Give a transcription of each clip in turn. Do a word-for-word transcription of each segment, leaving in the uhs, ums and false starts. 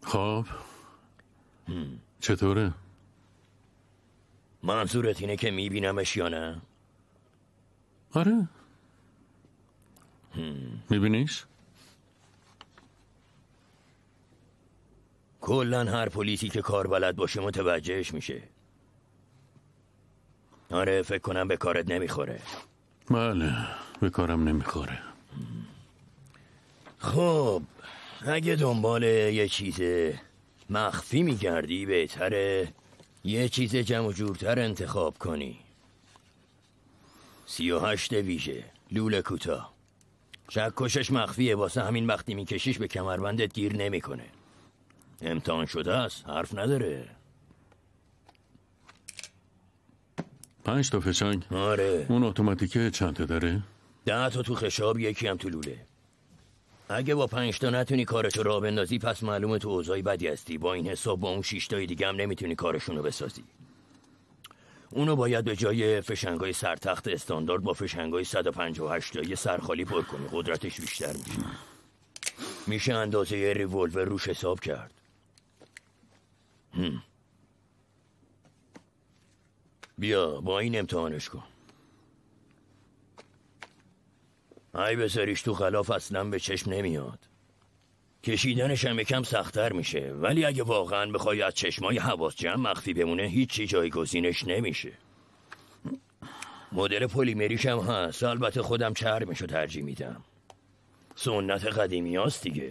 خب چطوره؟ منظورت اینه که میبینمش یا نه؟ آره میبینیش؟ کلن هر پلیسی که کار بلد باشه متوجهش میشه. آره فکر کنم به کارت نمیخوره. بله به کارم نمیخوره. خب اگه دنبال یه چیز مخفی میگردی بهتره یه چیز جمع جورتر انتخاب کنی. سی و هشت ویژه لوله کوتاه. چکشش مخفیه، واسه همین وقتی میکشیش به کمربندت گیر نمیکنه. امتحان شده است، حرف نداره. پنج تا فشنگ؟ آره. اون اتوماتیکه چند تا داره؟ ده تا تو خشاب، یکی هم تو لوله. اگه با پنج تا نتونی کارتو راه بندازی پس معلومه تو اوضاعی بدی هستی. با این حساب با اون شش تای دیگه هم نمیتونی کارشونو بسازی. اونو باید به جای فشنگای سرتخت استاندارد با فشنگای صد و پنجاه و هشت تایی سرخالی پر کنی. قدرتش بیشتر میشه. میشه اندازه یه ریولور روش حساب کرد. هم. بیا با این امتحانش کن. ای بذاریش تو غلاف اصلا به چشم نمیاد. کشیدنش هم یکم سخت‌تر میشه، ولی اگه واقعا بخوای از چشمای حواس جمع مخفی بمونه هیچی جایگزینش نمیشه. مدل پلیمریش هم هست، البته خودم چرمشو ترجیح میدم. سنت قدیمی هاست دیگه.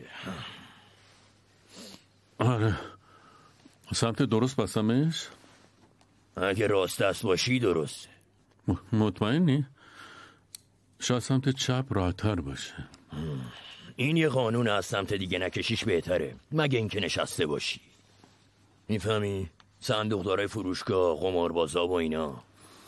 آره سمت درست بستمش؟ اگه راست دست باشی درسته. م- مطمئنی؟ شاید سمت چپ راحت‌تر باشه. این یه قانون از سمت دیگه نکشیش بهتره، مگه اینکه نشسته باشی. میفهمی؟ صندوق دارای فروشگاه، قماربازا و اینا.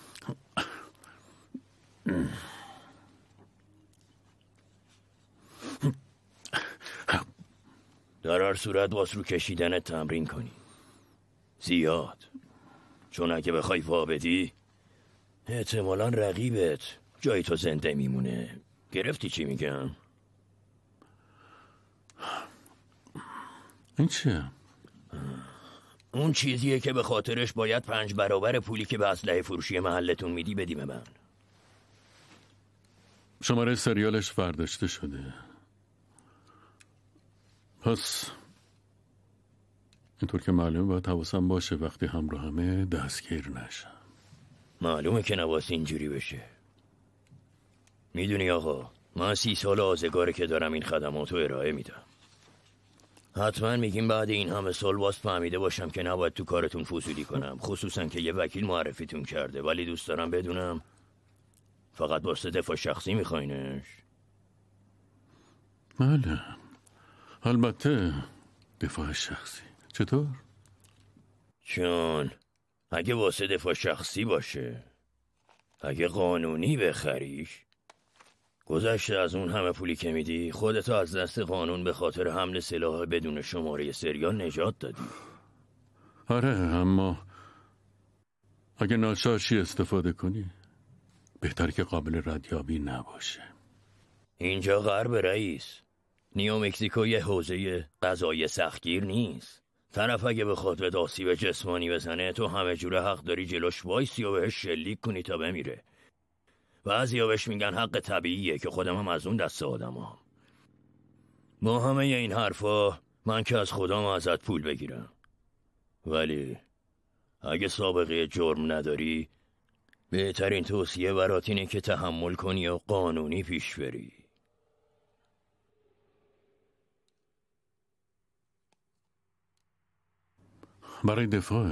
در هر صورت باز رو کشیدن تمرین کنی زیاد، چون اگه بخوای وا بدی احتمالاً رقیبت جای تو زنده میمونه. گرفتی چی میگم؟ این چیه؟ اون چیزیه که به خاطرش باید پنج برابر پولی که به اسلحه فروشی محلتون میدی بدی به من. شماره سریالش برداشته شده. پس اینطور که معلومه باید حواسم باشه وقتی همراه همه دستگیر نشم. معلومه که نواس اینجوری بشه. میدونی آقا من سی سال آزگاره که دارم این خدماتو ارائه میدم. حتما میگیم بعد این همه سال باز فهمیده باشم که نباید تو کارتون فضولی کنم، خصوصا که یه وکیل معرفیتون کرده، ولی دوست دارم بدونم فقط واسه دفاع شخصی میخواینش؟ بله البته دفاع شخصی. چطور؟ چون اگه واسه دفاع شخصی باشه، اگه قانونی بخریش، گذشته از اون همه پولی که میدی خودتو از دست قانون به خاطر حمل سلاح بدون شماره سریال نجات دادی. آره اما اگه ناشاشی استفاده کنی بهتر که قابل ردیابی نباشه. اینجا غرب رئیس، نیو مکزیکو یه حوزه قضایی سختگیر نیست. طرف اگه بخواد به آسیب جسمانی بزنه تو همه جوره حق داری جلوش وایسی و بهش شلیک کنی تا بمیره. بعضیا بهش میگن حق طبیعیه که خودم هم از اون دست آدمام. با همه این حرفا من که از خودم ازت پول بگیرم، ولی اگه سابقه جرم نداری بهترین توصیه برات اینه که تحمل کنی و قانونی پیش بری. برای دفاع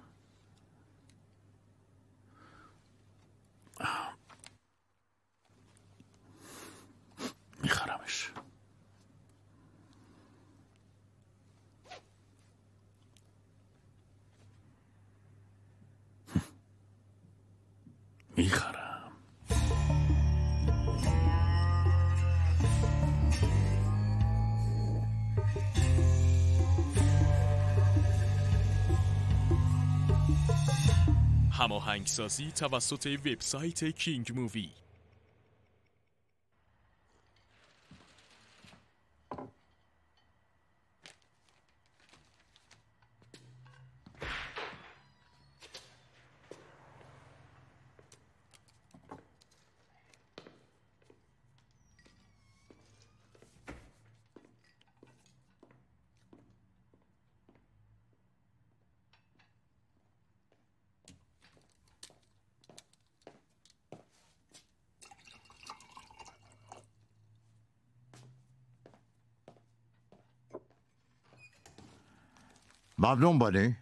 میخرمش. میخرم. هماهنگسازی توسط وبسایت کینگ مووی. ممنون بانی.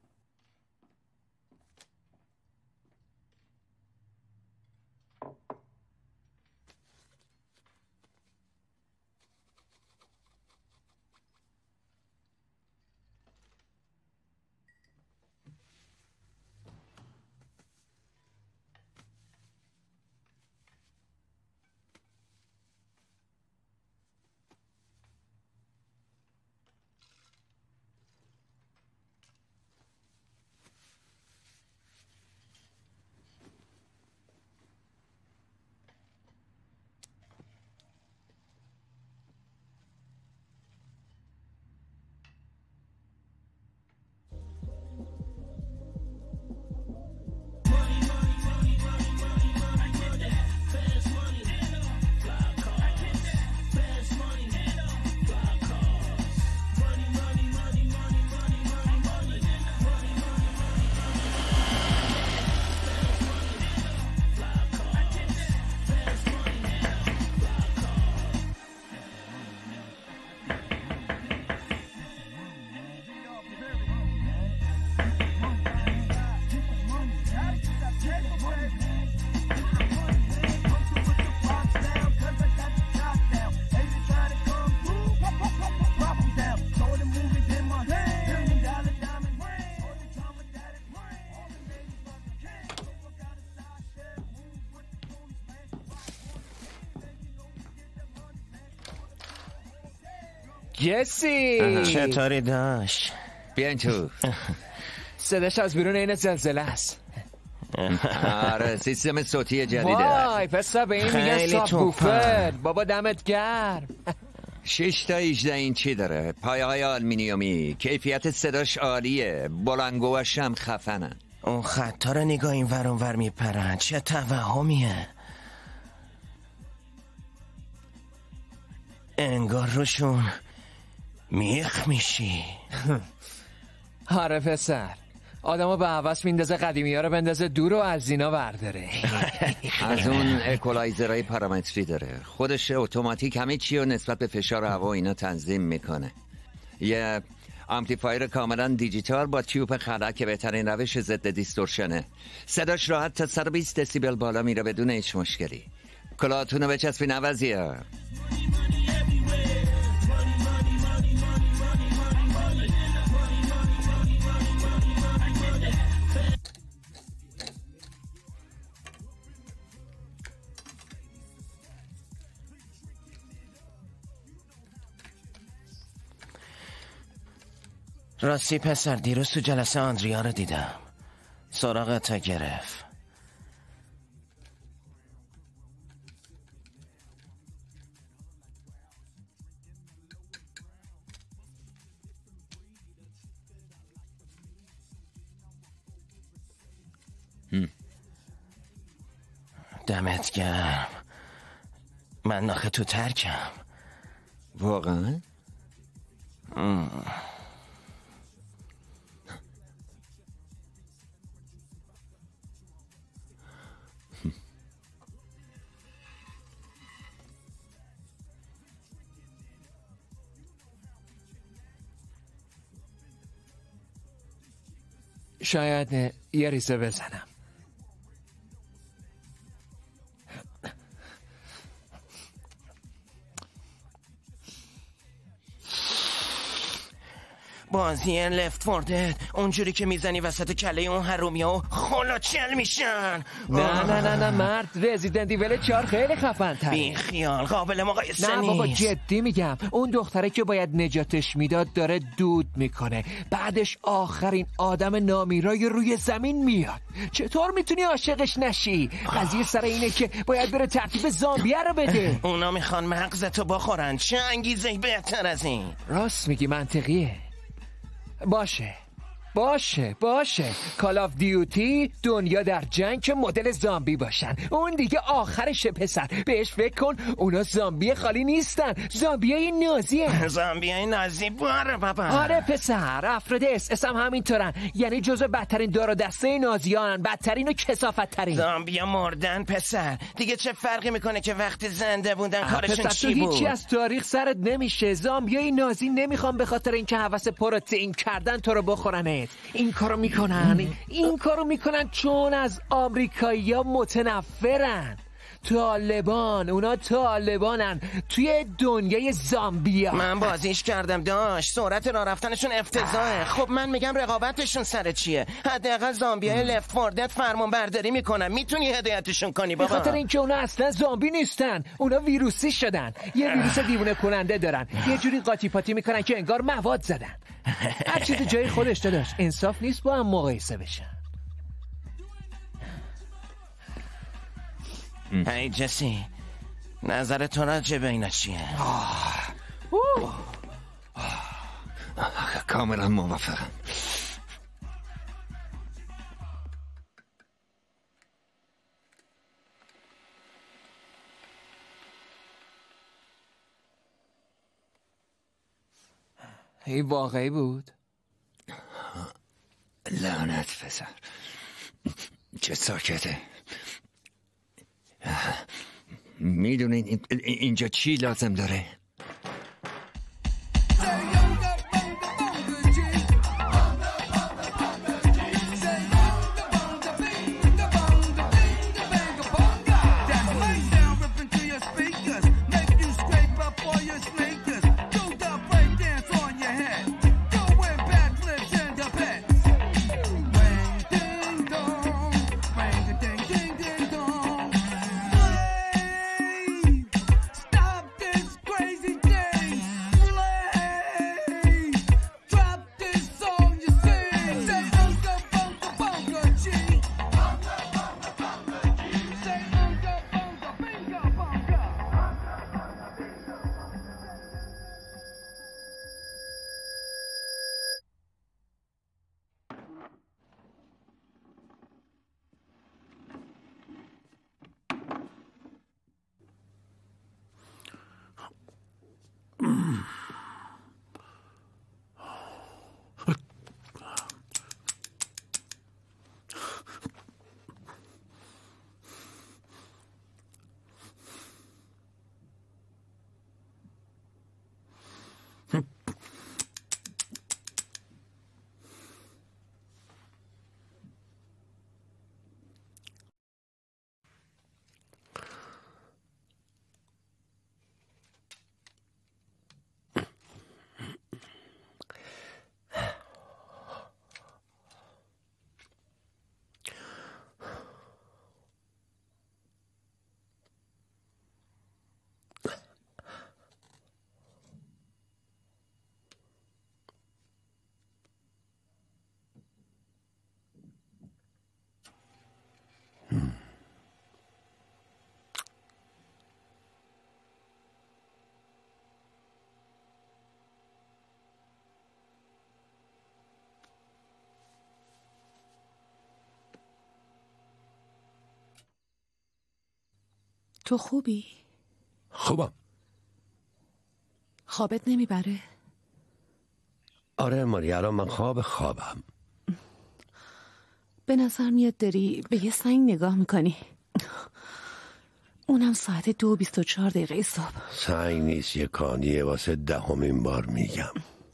جسی چطوری داش؟ بیاین تو. صداش از بیرون این زلزله است. آره سیستم صوتی جدیده. وای پسر به این میگن ساب بوفر. بابا دمت گرم. شش تا هجده اینچی داره، پایه های آلمینیومی، کیفیت صداش عالیه، بلنگوهاش هم خفنن. اون خطا رو نگاه این ور اون ور میپرن، چه توهمیه. انگار روشون میخ میشی. آره پسر، آدمو به حواس میندازه قدیمی ها رو بندازه دور و از اینا برداره. از اون اکولایزرهای پارامتری داره، خودش اتوماتیک همه چی رو نسبت به فشار هوا اینا تنظیم میکنه. یه آمپلیفایر کاملا دیجیتال با تیوب خلا که بهترین روش ضد دیستورشنه. صداش راحت تا صد و بیست دسیبل بالا میره بدون هیچ مشکلی. کلاهتون رو بچسبین عوضیه. راستی پسر، دیروز تو جلسه آندریا رو دیدم، سراغت گرفت. دمت گرم. من ناخه تو ترکم. واقعا؟ ام. شاید یه ریزه بزنم. بازی لفت فوردت اونجوری که میزنی وسط کله اون هرومیا و خلاچل میشن. نه نه نه نه مرد، رزیدنت ایول چهار خیلی خفن تره. بی خیال، قابل مقایسه نیست. نه بابا جدی میگم، اون دختره که باید نجاتش میداد داره دود میکنه، بعدش آخرین آدم نامیرای روی زمین میاد. چطور میتونی عاشقش نشی؟ قضیه سر اینه که باید بره ترتیب زامبیه رو بده. اونا میخوان مغزتو بخورن، چه انگیزه‌ای بهتر از این؟ راست میگی، منطقیه. باشه باشه باشه کال آف دیوتی دنیا در جنگ که مدل زامبی باشن، اون دیگه آخرشه پسر. بهش فکر کن، اونا زامبی خالی نیستن، زامبیای نازی هن. زامبیای نازی باره بابا. آره پسر، افراد اس اس هم همینطورن، یعنی جزو بدترین دار و دسته نازیان، بدترین و کثافت ترین. زامبیا مردن پسر، دیگه چه فرقی میکنه که وقتی زنده بودن کارشون چی بود؟ هیچی از تاریخ سرت نمیشه. زامبیای نازی نمیخوان به خاطر اینکه هوس پروتئین کردن تو رو بخورنت. این کارو میکنن این کارو میکنن چون از آمریکایی‌ها متنفرن. طالبان، اونا طالبانن توی دنیای زامبیا. من بازیش کردم داشت، سرعت راه رفتنشون افتضاحه. خب من میگم رقابتشون سر چیه؟ حداقل زامبیای لفت فور دد فرمان برداری میکنن، میتونی هدایتشون کنی بابا. به خاطر اینکه اونا اصلا زامبی نیستن، اونا ویروسی شدن، یه ویروس دیوونه کننده دارن، یه جوری قاطی پاتی میکنن که انگار مواد زدن. هر چیز جای خودش داشت، انصاف نیست با هم مقایسه بشن. هی جسی، نظر تو راجع به اینا چیه؟ کاملا موافقم. این واقعی بود؟ لعنت پسر، چه ساکته. میدونین اینجا چی لازم داره؟ تو خوبی؟ خوبم. خوابت نمیبره؟ آره ماری، الان من خواب خوابم. به نظر میاد داری به یه سنگ نگاه میکنی، اونم ساعت دو بیست و چهار دقیقه صبح. سنگ نیست، یه کانیه، واسه دهمین بار میگم.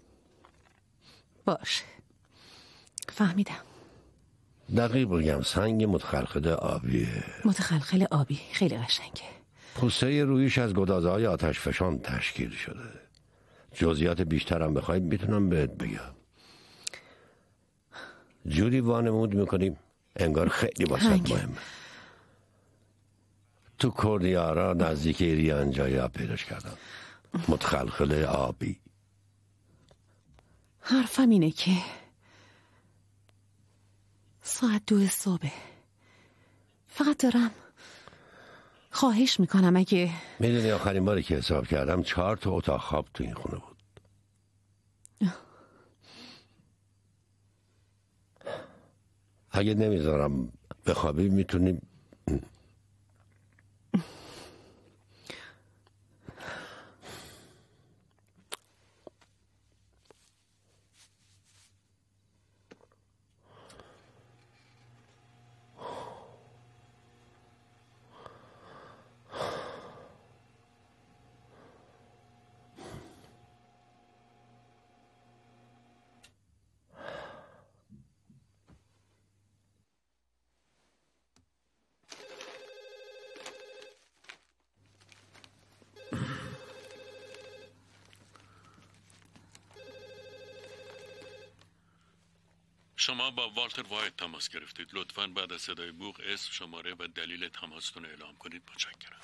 باشه فهمیدم. دقیق بگم سنگ متخلخل آبیه. متخلخل آبی خیلی قشنگه. پوسته رویش از گدازه‌های آتش فشان تشکیل شده. جزئیات بیشترم بخواید میتونم بهت بگم. جوری وانمود میکنیم انگار خیلی واسه مهمه. تو کردیارا نزدیک ایریان جایی پیداش کردم، متخلخل آبی. حرفم اینه که ساعت دو صبح فقط دارم خواهش میکنم اگه میدونی آخرین باری که حساب کردم چهار تا اتاق خواب تو این خونه بود. اگه نمیذارم بخوابی میتونیم. شما با والتر واید تماس گرفتید. لطفاً بعد از صدای بوق اسم، شماره و دلیل تماستون اعلام کنید. متشکرم.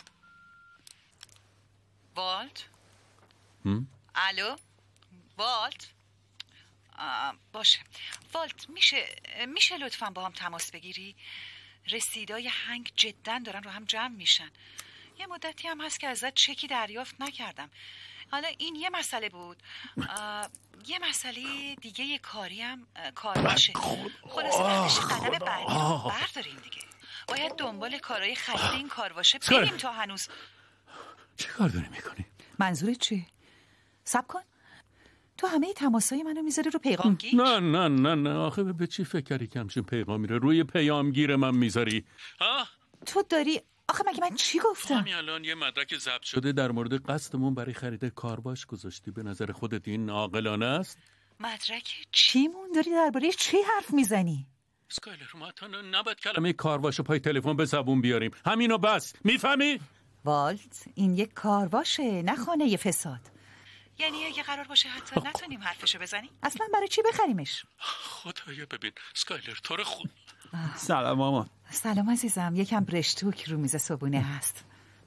والت؟ هم؟ الو؟ والت؟ باشه. والت میشه میشه لطفاً با هم تماس بگیری؟ رسیدای هنگ جداً دارن رو هم جمع میشن. یه مدتی هم هست که ازت چکی دریافت نکردم. حالا این یه مسئله بود. یه مسئله دیگه یه کاری هم کار باشه. خلاصه وقتش قدم بعدی رو برداریم دیگه. باید دنبال کارهای خرید این کار باشه. بریم تا هنوز. چه کار داری میکنی؟ منظورت چیه؟ صبر کن. تو همه تماسای منو میذاری رو پیغامگیر؟ نه نه نه نه آخه به چی فکر کردی که همچین پیغام میره روی پیامگیر من میذاری؟ ها؟ تو داری آخه مگه من چی گفتم؟ همین الان یه مدرک ضبط شده در مورد قصدمون برای خرید کارواش گذاشتی. به نظر خودت این عاقلانه است؟ مدرک چیمون؟ داری درباره چی حرف میزنی؟ اسکایلر، ما تا نباید کلمه کارواش پای تلفن به زبون بیاریم. همینو بس. میفهمی؟ والت، این یک کارواشه، نه خانه ی فساد. یعنی اگه قرار باشه حتی نتونیم حرفشو بزنیم؟ اصلا برای چی بخریمش؟ خدایا ببین اسکایلر، تو رو خود. سلام مامان. سلام عزیزم. یکم برشتوک رو میز صبونه هست.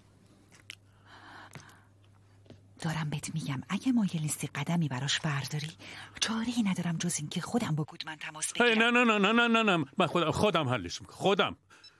دارم بهت میگم اگه ما یه لیستی قدمی براش برداری چاره‌ای ندارم جز این که خودم با گودمن تماس بگیرم. نه نه نه نه نه نه من خودم خودم حلش میکنم. خودم.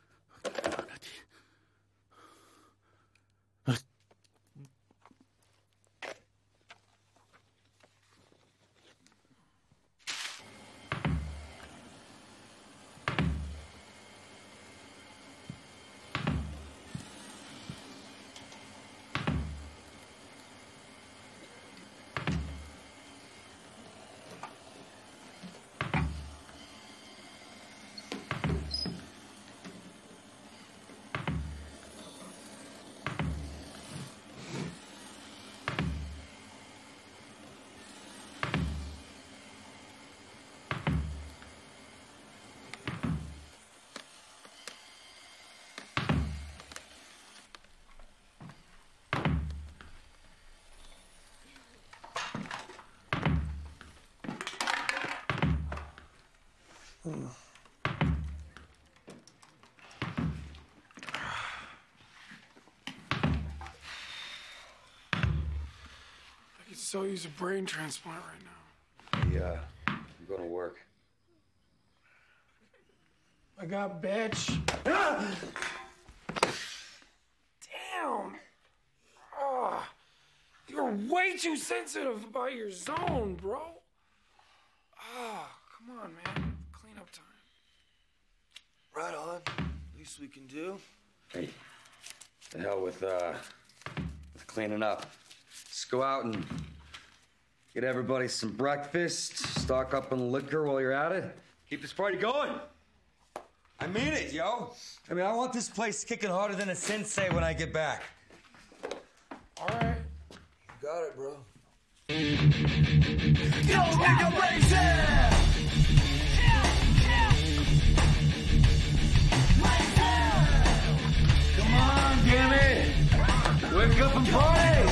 I could so use a brain transplant right now. Yeah, I'm going to work. I got bitch. Ah! Damn. Oh, you're way too sensitive about your zone, bro. Oh, come on, man. Clean up time. Right on. Least we can do. Hey, the hell with uh, with cleaning up. Let's go out and get everybody some breakfast. Stock up on liquor while you're at it. Keep this party going. I mean it, yo. I mean, I want this place kicking harder than a sensei when I get back. All right. You got it, bro. Yo, nigga, racing! Come on, damn it! Wake up and party!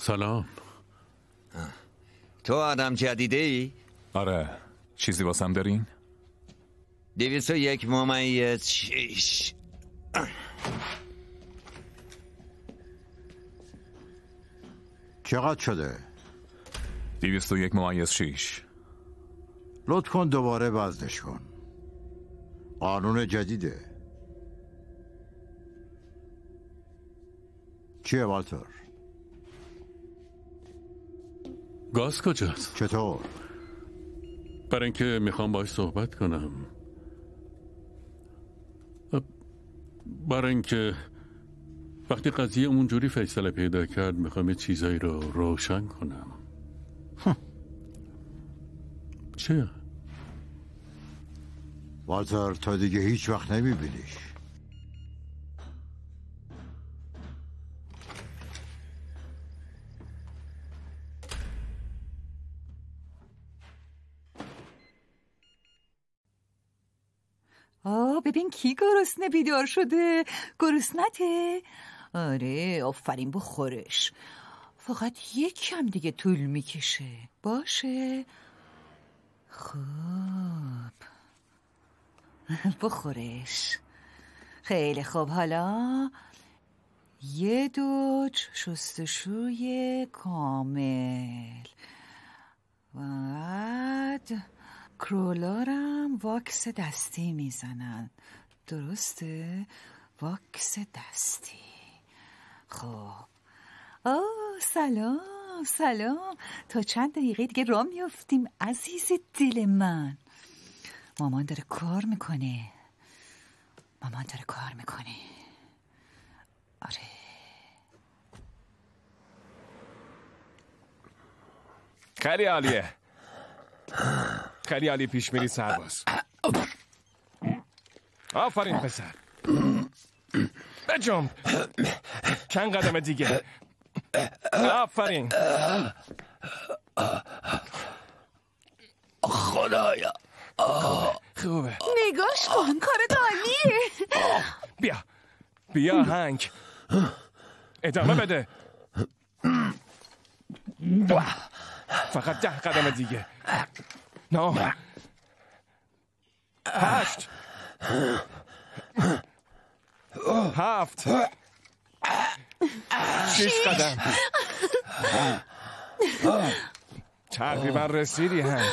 سلام. تو آدم جدیده ای؟ آره. چیزی واسم دارین؟ دویست و یک ممیز شیش. چقدر شده؟ دویست و یک ممیز شیش. لطف کن دوباره وزنش کن. قانون جدیده. چیه والتر؟ گاز کجاست؟ چطور؟ برای اینکه میخوام باهاش صحبت کنم. برای اینکه وقتی قضیه اونجوری فیصله پیدا کرد میخوام یه چیزایی رو روشن کنم. چیه؟ والتر تا دیگه هیچ وقت نمیبینیش. آه ببین کی گرسنه بیدار شده. گرسنته؟ آره آفرین بخورش. فقط یک کم دیگه طول میکشه. باشه خوب بخورش. خیلی خوب. حالا یه دوج شستشوی کامل. بعد کرولارم واکس دستی میزنن. درسته؟ واکس دستی. خب آه سلام سلام. تا چند دقیقه دیگه راه میافتیم عزیز دل من. مامان داره کار میکنه. مامان داره کار میکنه. آره خیلی عالیه. خیلی عالی پیش میری سرباز. آفرین پسر. بجنب. چند قدم دیگه. آفرین. خدایا. خوبه. نگاش کن کارت عالیه. بیا بیا هنگ. ادامه بده. فقط ده قدم دیگه. نه هشت هفت شش قدم. تقریبا رسیدی هنگ.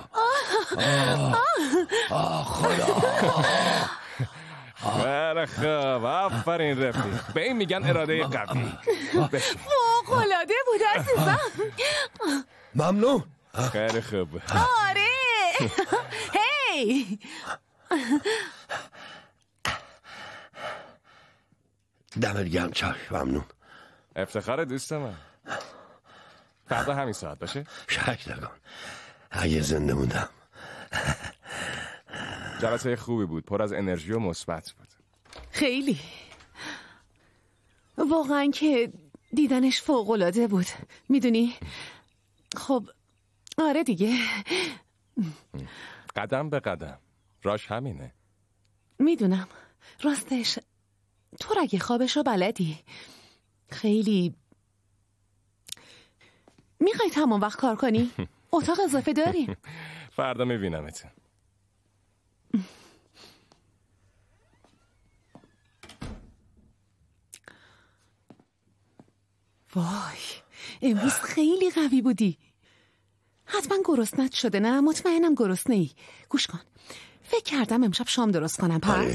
خیلی خوب آفرین رفتی. به این میگن اراده قوی. فوق‌العاده بود عزیزم. ممنون. خیلی خوب. آره. هی دمت گرم چاش. ممنون. افتخار دوست من. فردا همین ساعت باشه؟ شک نکن. اگه زنده موندم. جلسه خوبی بود. پر از انرژی و مثبت بود. خیلی واقعا که دیدنش فوق‌العاده بود. میدونی خب آره دیگه. قدم به قدم. راش همینه. میدونم. راستش تو اگه خوابش رو بلدی. خیلی میخوای تمام وقت کار کنی؟ اتاق اضافه داریم. فردا میبینمت. وای امروز خیلی قوی بودی. حتما گرسنت شده نه؟ مطمئنم گرسنه ای. گوش کن فکر کردم امشب شام درست کنم. پس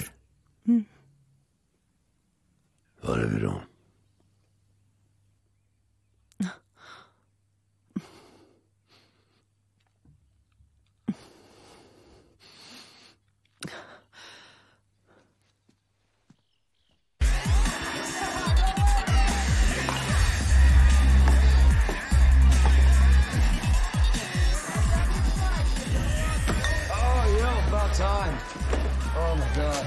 باره بیرون. Time. Oh my God.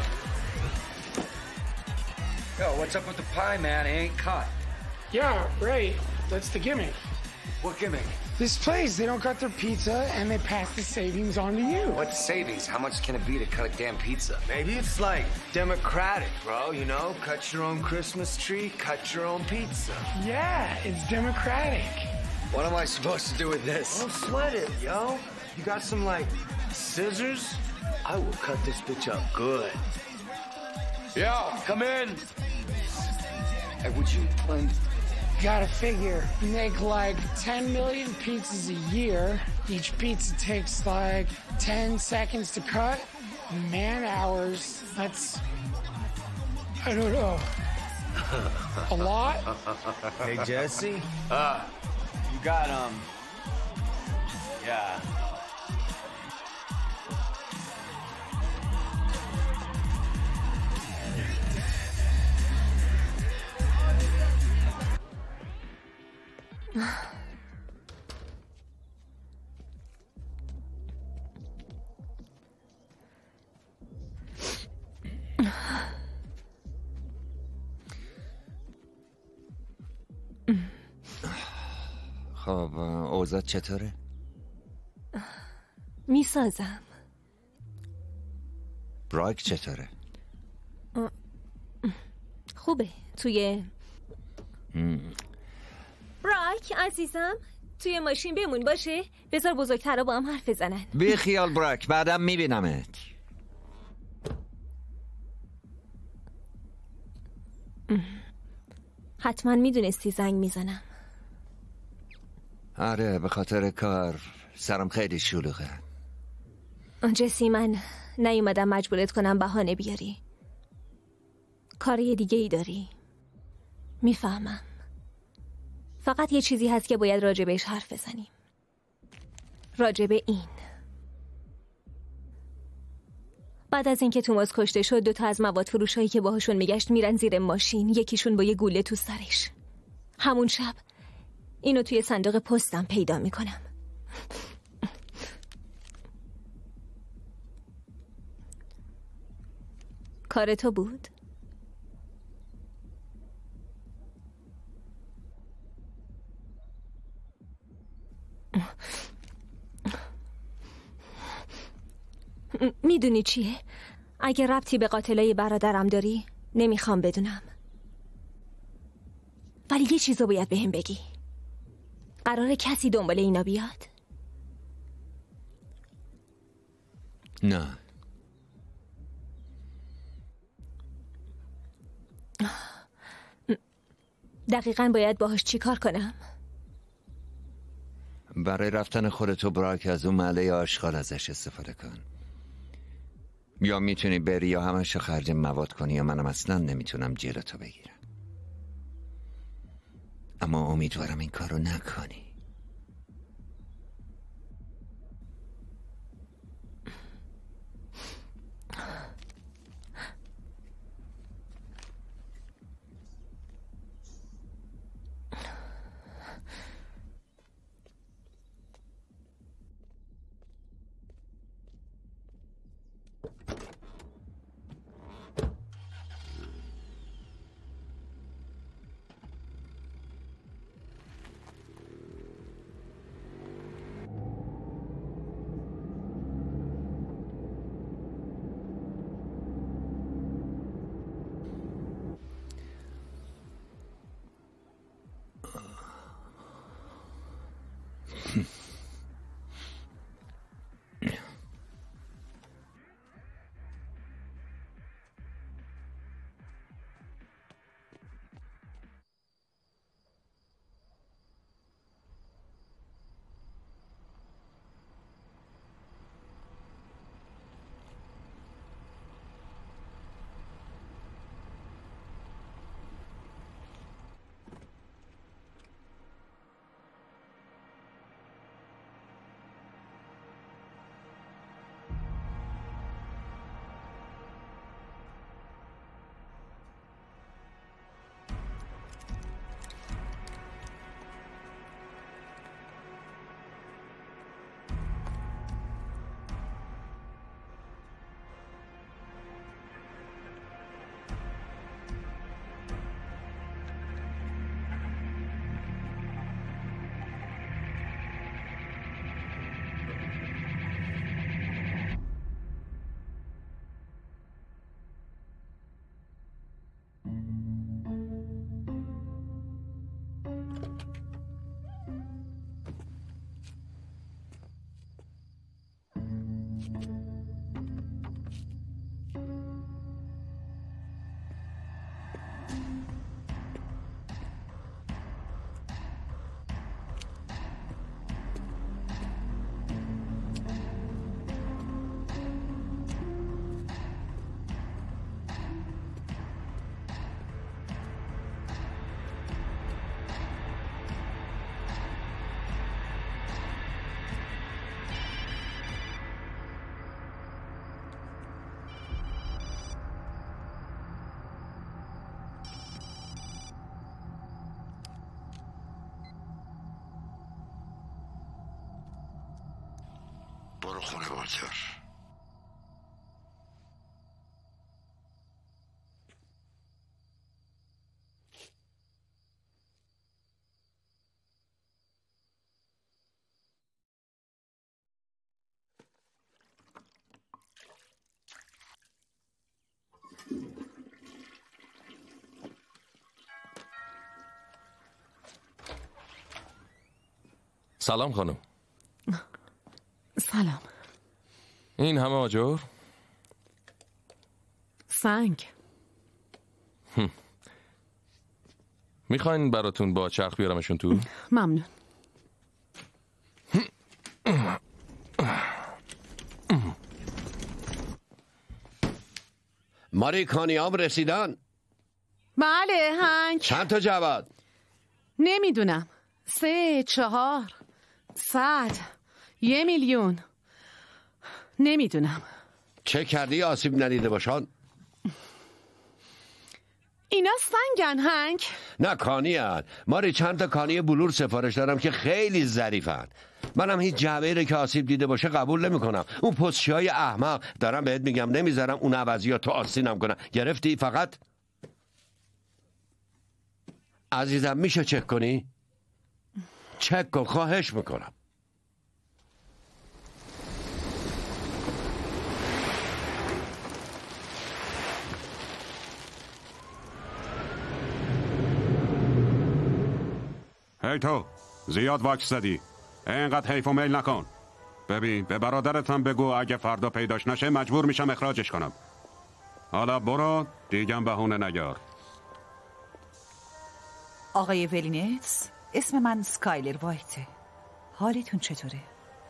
Yo, what's up with the pie, man? It ain't cut. Yeah, right. That's the gimmick. What gimmick? This place, they don't cut their pizza and they pass the savings on to you. What savings? How much can it be to cut a damn pizza? Maybe it's like democratic, bro, you know? Cut your own Christmas tree, cut your own pizza. Yeah, it's democratic. What am I supposed to do with this? Don't sweat it, yo. You got some, like, scissors? I will cut this bitch up good. Yo, come in. Hey, would you mind? Gotta figure, you make like ten million pizzas a year. Each pizza takes like ten seconds to cut. Man hours, that's, I don't know, a lot? Hey, Jesse. Uh, you got, um, yeah. خب اوضاع چطوره؟ میسازم. برایک چطوره؟ خوبه. توی برایک عزیزم توی ماشین بمون باشه. بذار بزرگترها با هم حرف بزنن. بی خیال برایک، بعدم میبینمت. حتما میدونستی زنگ میزنم. آره، به خاطر کار سرم خیلی شلوغه. جسی، من نیومدم مجبورت کنم بهانه بیاری. کاری دیگه ای داری. میفهمم. فقط یه چیزی هست که باید راجبش حرف بزنیم. راجب این. بعد از اینکه توماس کشته شد، دو تا از مواد فروشایی که باهاشون میگشت میرن زیر ماشین. یکیشون با یه گوله تو سرش. همون شب اینو توی صندوق پستم پیدا میکنم. کار تو بود؟ میدونی چیه؟ اگه ربطی به قاتلای برادرم داری نمیخوام بدونم، ولی یه چیزو باید بهم بگی. قراره کسی دنبال اینا بیاد؟ نه. دقیقاً باید باهاش چی کار کنم؟ برای رفتن خودتو براک از اون محله آشغال ازش استفاده کن. یا میتونی بری یا همش خرج مواد کنی، یا منم اصلا نمیتونم جلوتو بگیرم. اما امیدوارم این کارو نکنی. برو خونه والتر. سلام خانم. سلام. این همه آجر؟ سنگ. میخواین براتون با چرخ بیارمشون تو؟ ممنون. ماری کانیام رسیدن؟ بله هنگ. چند تا جواد؟ نمیدونم. سه چهار صد یه میلیون نمیدونم. چه کردی آسیب ندیده باشن؟ اینا سنگن هنگ. نه کانی هن. ماری چند تا کانی بلور سفارش دارم که خیلی ظریفن. منم هیچ جعبه‌ای رو که آسیب دیده باشه قبول نمی کنم. اون پستچی های احمق دارم بهت میگم نمیذارم اون عوضی ها تو آستینم کنم. گرفتی؟ فقط عزیزم میشه چک کنی؟ چک کن خواهش میکنم. هی تو زیاد واکس زدی. اینقدر حیف و میل نکن. ببین به برادرت هم بگو اگه فردا پیداش نشه مجبور میشم اخراجش کنم. حالا برو دیگم بهونه نگار. آقای ولینتس، اسم من سکایلر وایته. حالتون چطوره؟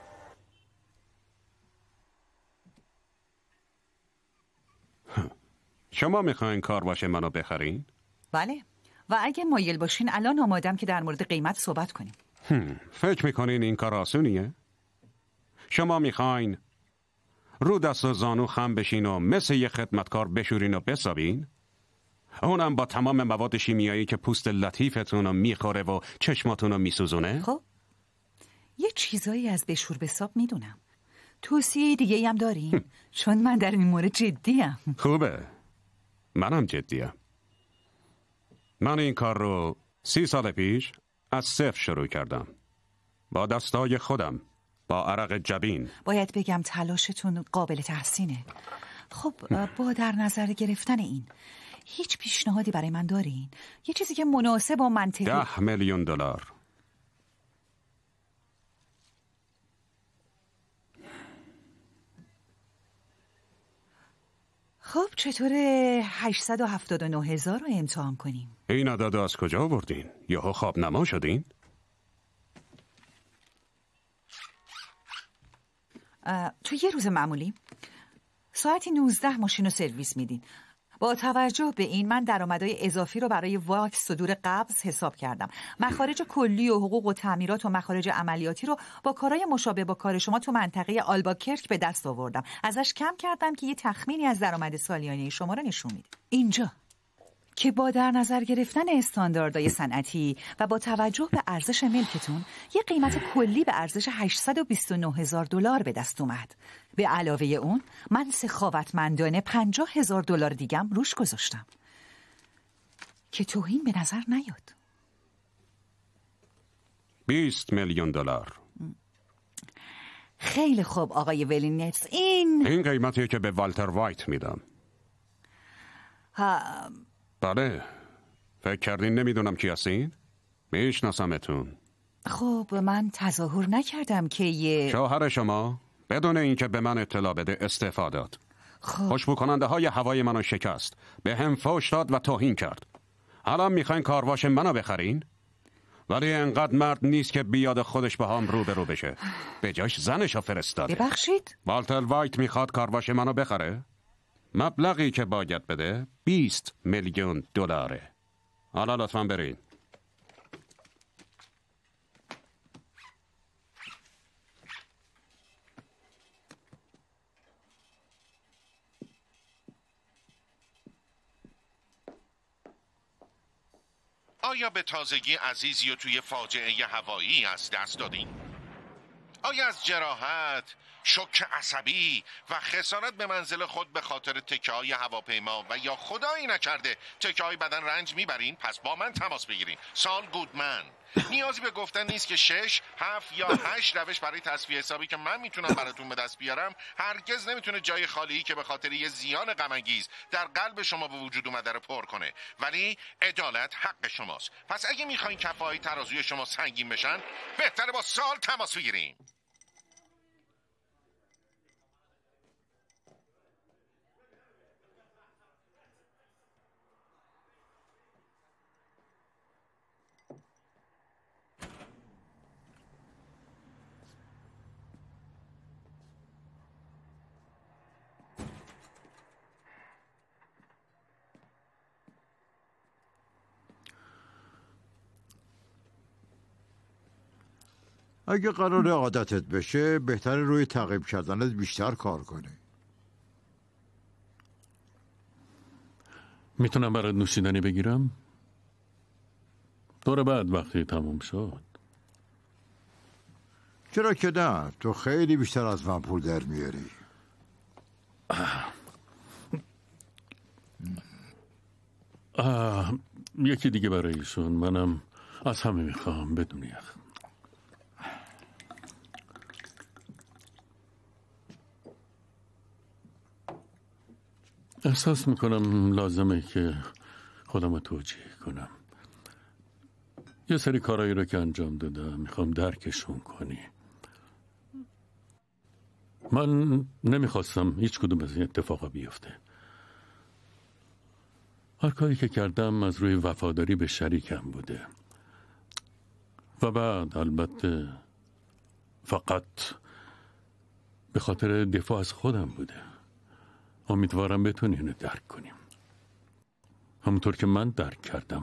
شما میخواین کار باشه منو بخرین؟ بله، و اگه مایل باشین الان آمادم که در مورد قیمت صحبت کنیم. فکر میکنین این کار آسونیه؟ شما میخواین رو دست و زانو خم بشین و مثل یه خدمتکار بشورین و بسابین؟ اونم با تمام مواد شیمیایی که پوست لطیفتون رو میخوره و چشماتون رو میسوزونه؟ خب یه چیزایی از بشور بساب میدونم. توصیه دیگه هم داریم؟ چون من در این مورد جدیم. خوبه، منم جدیم. من این کار رو سی سال پیش از صفر شروع کردم با دستای خودم، با عرق جبین. باید بگم تلاشتون قابل تحسینه. خب با در نظر گرفتن این هیچ پیشنهادی برای من دارین؟ یه چیزی که مناسب و منطقی. ده میلیون دلار. خب چطوره هشتصد و هفتاد و نه هزار رو امتحان کنیم؟ این عدد از کجا آوردین؟ یهو خواب نما شدین؟ تو یه روز معمولی ساعتی نوزده ماشین رو سرویس میدین. با توجه به این من درآمدهای اضافی رو برای واکس صدور قبض حساب کردم. مخارج کلی و حقوق و تعمیرات و مخارج عملیاتی رو با کارهای مشابه با کار شما تو منطقه آلباکرک به دست آوردم. ازش کم کردم که یه تخمینی از درآمد سالیانه شما رو نشون میده. اینجا که با در نظر گرفتن استانداردهای صنعتی و با توجه به ارزش ملکتون یه قیمت کلی به ارزش هشتصد و بیست و نه هزار دلار به دست اومد. به علاوه اون من سخاوتمندانه پنجاه هزار دلار دیگم روش گذاشتم که توهین به نظر نیاد. بیست میلیون دلار. خیلی خوب آقای ولینتس، این این قیمتیه که به والتر وایت میدم. ها... بله، فکر کردین نمیدونم کی هستین؟ میشناسمتون. خب من تظاهر نکردم که یه شوهر شما بدون اینکه به من اطلاع بده استعفا داد. خب خوشبو کننده های هوای منو شکست، به هم فوش داد و توهین کرد. الان میخواین کارواش منو بخرین؟ ولی انقدر مرد نیست که بیاد خودش با هم رو به رو بشه. به جاش زنشو فرستاده. ببخشید؟ والتر وایت میخواد کارواش منو بخره؟ مبلغی که باید بده بیست میلیون دلاره. حالا لطفاً برین. آیا به تازگی عزیزی رو توی فاجعه هوایی از دست دادین؟ آیا از جراحت، شوک عصبی و خسارت به منزل خود به خاطر تکه‌های هواپیما و یا خدایی نکرده تکه‌های بدن رنج میبرین؟ پس با من تماس بگیرین. سال گودمن. نیازی به گفتن نیست که شش، هفت یا هشت روش برای تصفیه حسابی که من میتونم براتون به دست بیارم هرگز نمیتونه جای خالی که به خاطر یه زیان غم‌انگیز در قلب شما به وجود اومده رو پر کنه. ولی عدالت حق شماست. پس اگه میخواین کفه‌های ترازوی شما سنگین بشن بهتره با سال تماس بگیرین. اگه قرار عادتت بشه بهتره روی تعقیب کردنت بیشتر کار کنی. میتونم برات نوشیدنی بگیرم؟ دور بعد وقتی تموم شد. چرا که نه؟ تو خیلی بیشتر از من پول در میاری. آه، یکی دیگه برای ایشون. منم از همه میخوام بدون یخ. احساس میکنم لازمه که خودم رو توجیه کنم. یه سری کارهایی رو که انجام دادم میخوام درکشون کنی. من نمیخواستم هیچ کدوم از این اتفاقا بیفته. هر کاری که کردم از روی وفاداری به شریکم بوده و بعد البته فقط به خاطر دفاع از خودم بوده. امیدوارم بتونی اینو درک کنیم همونطور که من درک کردم.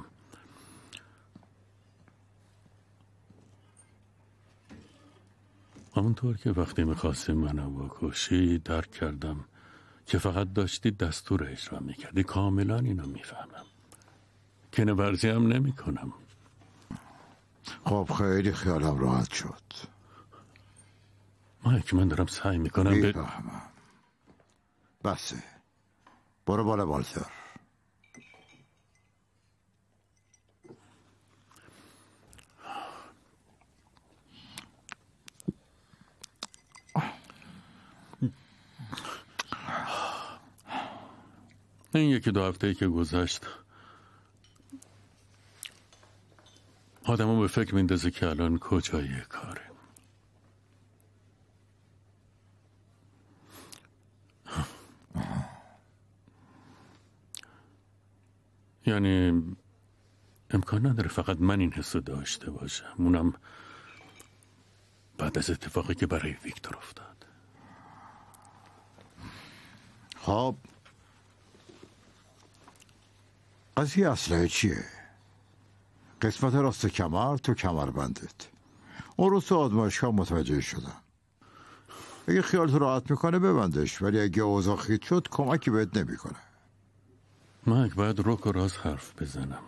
همونطور که وقتی میخواستی منو بکشی درک کردم که فقط داشتی دستور اجرا میکردی. کاملا اینو میفهمم. کنه ورزی هم نمی کنم. خب خیلی خیالم راحت شد. مایک من دارم سعی میکنم میفهمم. بسه. برو بالا والتر. این یکی دو هفته‌ای که گذشت آدمو به فکر میندازه که الان کجای کاره. یعنی امکان نداره فقط من این حسو داشته باشم، اونم بعد از اتفاقی که برای ویکتور افتاد. خب قضیه اسلحه چیه؟ قسمت راست کمر تو کمر بندت. اون روز تو آزمایشگاه متوجه شدم. اگه خیالت راحت میکنه ببندش، ولی اگه اوضاع خیت شد کمکی بهت نمیکنه. من باید روک و راز حرف بزنم.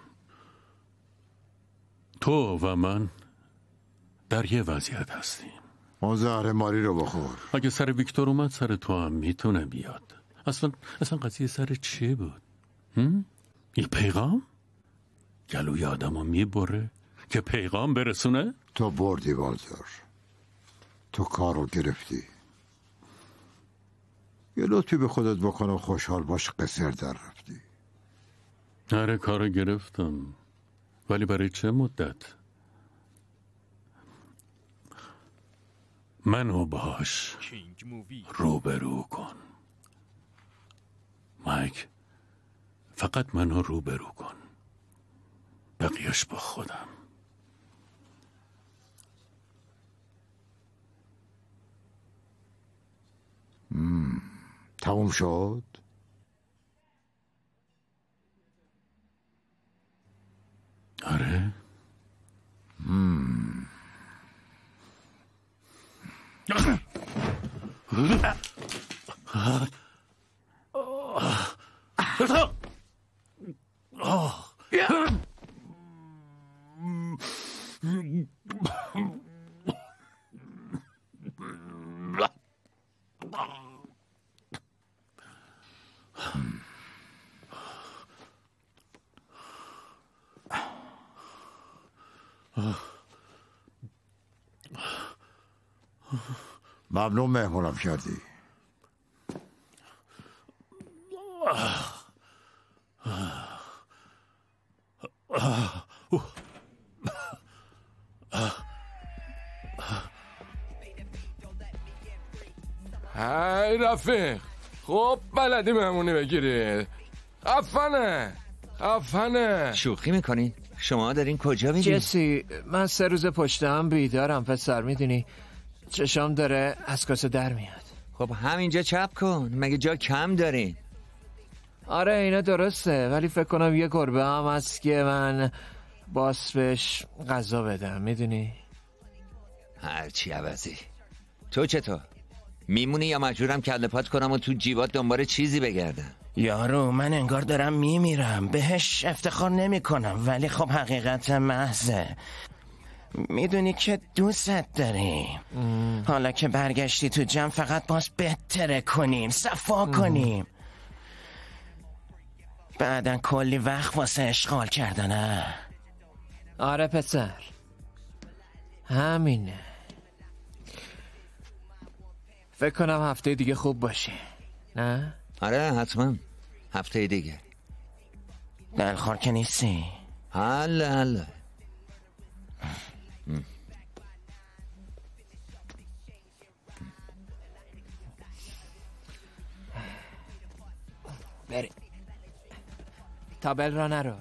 تو و من در یه وضعیت هستیم. اون زهر ماری رو بخور. اگه سر ویکتور اومد سر تو هم میتونه بیاد. اصلا اصلا قضیه سر چی بود؟ هم؟ یه پیغام؟ گلوی آدم رو میبره که پیغام برسونه؟ تو بردی والتر. تو کارو گرفتی. یه لطفی به خودت بکن و خوشحال باش قصر در رفتی. آره کارو گرفتم، ولی برای چه مدت؟ منو باش روبرو کن مایک. فقط منو روبرو کن. برگشت با خودم. مم. تموم شد؟ آره. مم. ممنون مهمونم کردی. هی رفیق، خب بلدی مهمونی بگیری. افنه افنه. شوخی میکنین؟ شما دارین کجا میرین؟ جسی، من سه روز پشتم بیدارم پسر، میدونی چشام داره از کاسه در میاد. خب همینجا چپ کن، مگه جا کم دارین؟ آره اینا درسته، ولی فکر کنم یه گربه هم هست که من باس بهش غذا بدم، میدونی؟ هرچی عوضی. تو چطور؟ میمونی یا مجبورم کله پات کنم و تو جیبات دنبال چیزی بگردم؟ یارو من انگار دارم میمیرم، بهش افتخار نمی کنم، ولی خب حقیقت محضه. میدونی که دوست داریم. حالا که برگشتی تو جمع فقط باز بهتره کنیم، صفا کنیم. بعدن کلی وقت واسه اشغال کردنه. آره پسر، همینه. فکر کنم هفته دیگه خوب باشه، نه؟ آره حتما هفته دیگه. دلخور که نیستی؟ حله حله. بریم تابل را نرو.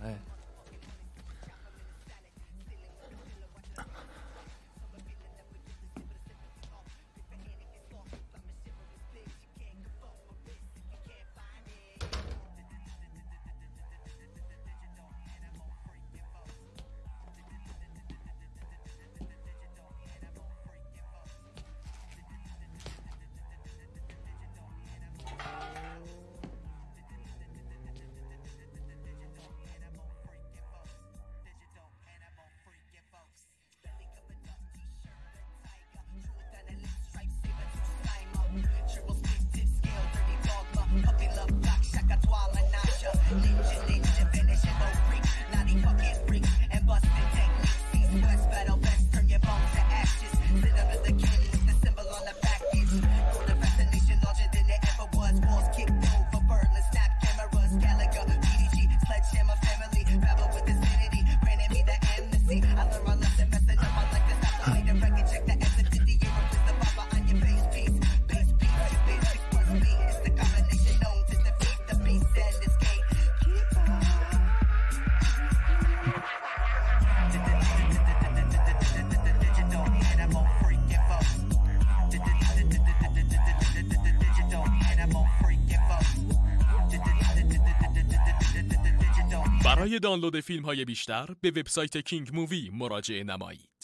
برای دانلود فیلم های بیشتر به وبسایت کینگ مووی مراجعه نمایید.